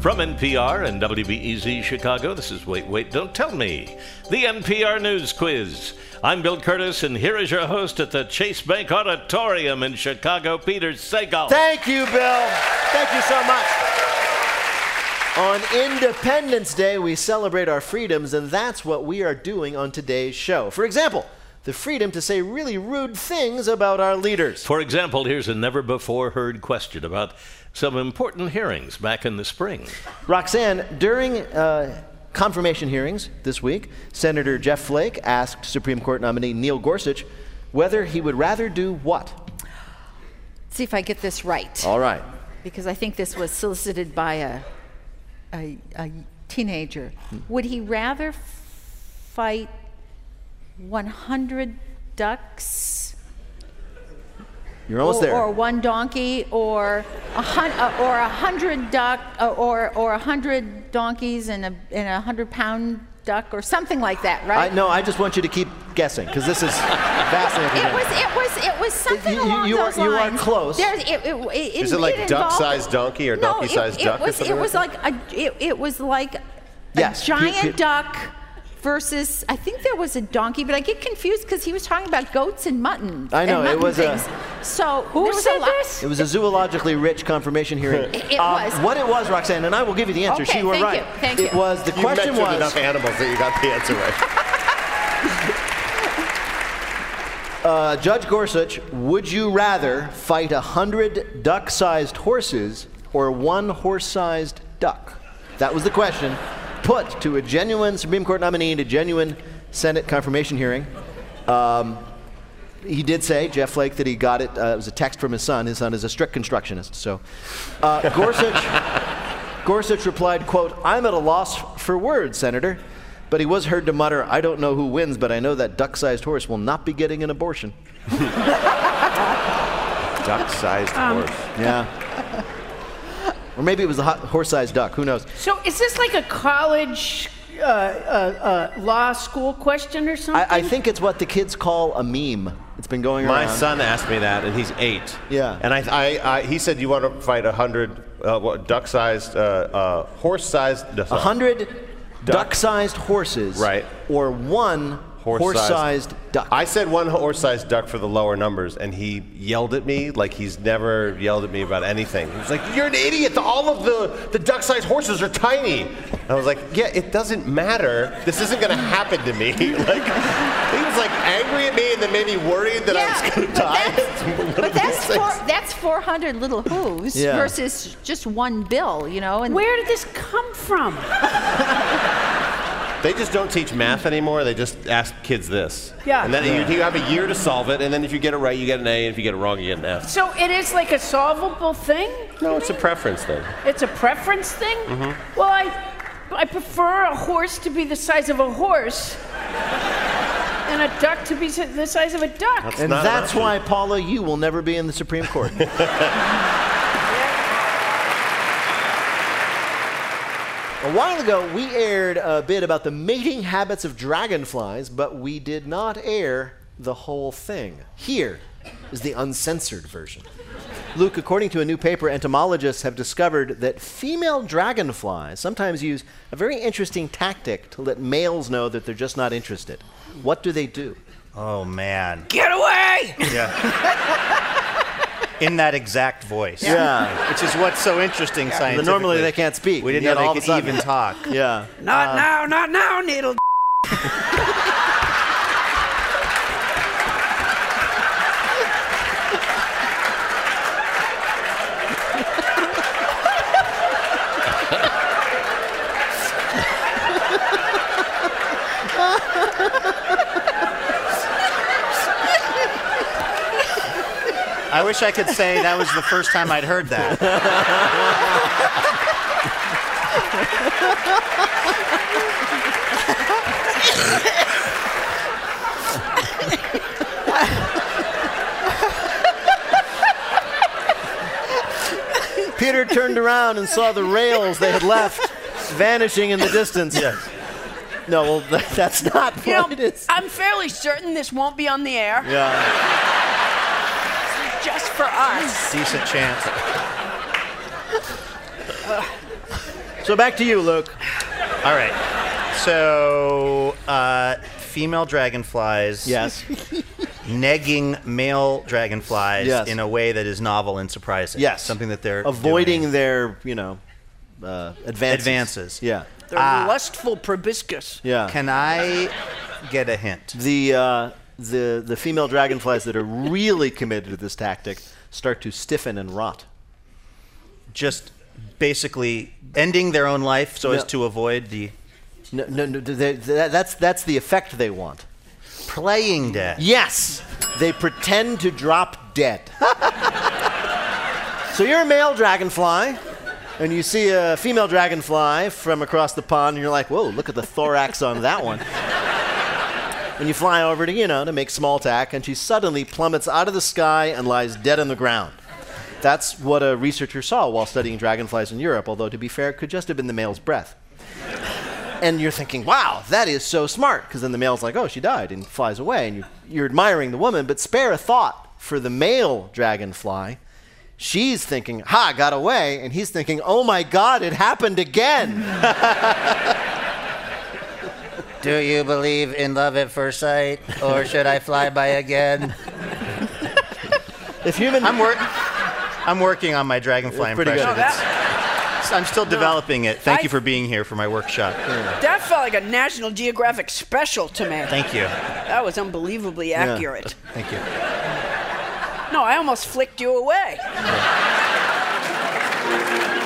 From NPR and WBEZ Chicago, this is Wait, Don't Tell Me, the NPR News Quiz. I'm Bill Curtis, and here is your host at the Chase Bank Auditorium in Chicago, Peter Sagal. Thank you, Bill. Thank you so much. On Independence Day, we celebrate our freedoms, and that's what we are doing on today's show. For example, the freedom to say really rude things about our leaders. For example, here's a never-before-heard question about some important hearings back in the spring. Roxanne, during confirmation hearings this week, Senator Jeff Flake asked Supreme Court nominee Neil Gorsuch whether he would rather do what? See if I get this right. All right. Because I think this was solicited by a teenager. Would he rather fight 100 ducks? You're almost there. Or one donkey, or 100 donkeys and a 100-pound duck, or something like that, right? No, I just want you to keep guessing because this is fascinating. It was something along those lines. You are close. Is it like duck-sized donkey or donkey-sized duck? It was like a giant duck. Versus, I think there was a donkey, but I get confused because he was talking about goats and mutton. I know, it was things. So who said this? It was a zoologically rich confirmation hearing. It was. What it was, Roxanne, and I will give you the answer. Okay, you were right. Thank you. It was, the question was... You mentioned enough animals that you got the answer right. Judge Gorsuch, would you rather fight 100 duck-sized horses or one horse-sized duck? That was the question. Put to a genuine Supreme Court nominee in a genuine Senate confirmation hearing. He did say, Jeff Flake, that he got it. It was a text from his son. His son is a strict constructionist. So Gorsuch replied, quote, "I'm at a loss for words, Senator." But he was heard to mutter, "I don't know who wins, but I know that duck-sized horse will not be getting an abortion." Duck-sized horse. Yeah. Or maybe it was a horse-sized duck. Who knows? So is this like a college law school question or something? I think it's what the kids call a meme. It's been going around. My son asked me that, and he's 8. Yeah. And he said, "You want to fight 100 duck-sized, horse-sized..." 100 duck-sized horses. Right. Or one horse-sized duck. I said one horse-sized duck for the lower numbers, and he yelled at me like he's never yelled at me about anything. He was like, "You're an idiot. All of the duck-sized horses are tiny." I was like, "Yeah, it doesn't matter. This isn't going to happen to me." Like, he was like angry at me and then made me worried that I was going to die. But that's 400 little who's versus just one bill, you know. And where did this come from? They just don't teach math anymore. They just ask kids this. Yeah. And then you have a year to solve it, and then if you get it right, you get an A, and if you get it wrong, you get an F. So it is like a solvable thing? No, it's a preference thing. It's a preference thing? Mm-hmm. Well, I prefer a horse to be the size of a horse and a duck to be the size of a duck. That's why, Paula, you will never be in the Supreme Court. A while ago, we aired a bit about the mating habits of dragonflies, but we did not air the whole thing. Here is the uncensored version. Luke, according to a new paper, entomologists have discovered that female dragonflies sometimes use a very interesting tactic to let males know that they're just not interested. What do they do? Oh, man. Get away! Yeah. In that exact voice. Yeah. Which is what's so interesting scientifically. Normally they can't speak. We didn't know they could even talk. Yeah. Not now, needle. I wish I could say that was the first time I'd heard that. Peter turned around and saw the rails they had left vanishing in the distance. Yes. No, well, that's not what it is. I'm fairly certain this won't be on the air. Yeah. Just for us. Decent chance. So back to you, Luke. All right. So, female dragonflies. Yes. Negging male dragonflies Yes. in a way that is novel and surprising. Yes. Something that they're avoiding doing. their, advances. Advances. Yeah. The lustful proboscis. Yeah. Can I get a hint? The female dragonflies that are really committed to this tactic start to stiffen and rot. Just basically ending their own life so No. as to avoid the No, that's the effect they want. playing dead. Yes, they pretend to drop dead. So you're a male dragonfly, and you see a female dragonfly from across the pond, and you're like, whoa, look at the thorax on that one. And you fly over to, to make small talk, and she suddenly plummets out of the sky and lies dead on the ground. That's what a researcher saw while studying dragonflies in Europe, although, to be fair, it could just have been the male's breath. And you're thinking, wow, that is so smart, because then the male's like, oh, she died, and flies away, and you're admiring the woman, but spare a thought for the male dragonfly. She's thinking, ha, got away, and he's thinking, oh my God, it happened again. Do you believe in love at first sight, or should I fly by again? I'm working on my dragonfly It's pretty impression. good. I'm still developing it. Thank you for being here for my workshop. That felt like a National Geographic special to me. Thank you. That was unbelievably accurate. Thank you. No, I almost flicked you away.